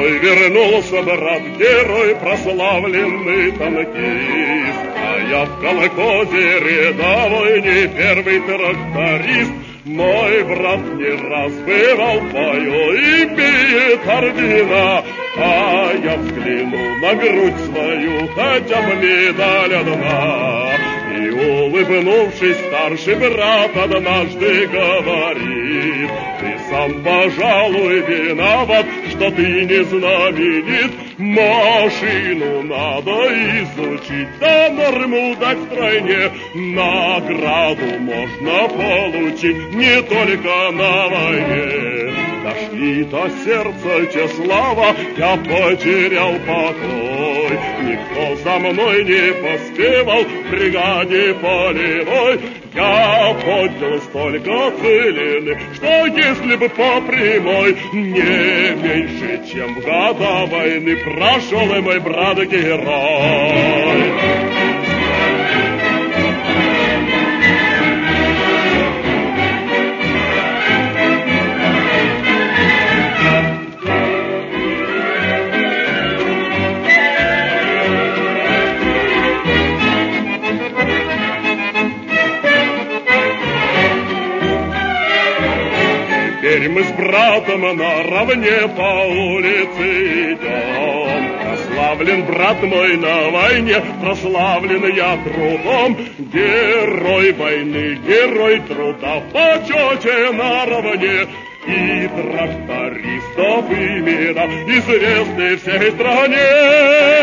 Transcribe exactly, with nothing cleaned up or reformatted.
домой вернулся брат-герой, прославленный танкист. А я в колхозе рядовой, не первый тракторист. Мой брат не раз бывал в бою и бьет ордена, а я взглянул на грудь свою, хотя бы медаль одна. И, улыбнувшись, старший брат однажды говорит: ты сам, пожалуй, виноват, что ты не знаменит. Машину надо изучить, да норму дать в стране. Награду можно получить не только на войне. Дошли-то сердце Чеслава, я потерял покой. Никто за мной не поспевал в бригаде полевой. Я поднял столько целины, что если бы по прямой, не меньше, чем в года войны прошел и мой брат-герой. Теперь мы с братом наравне по улице идем. Прославлен брат мой на войне, прославлен я трудом. Герой войны, герой труда, в почете наравне. И трактористов имена известны всей стране.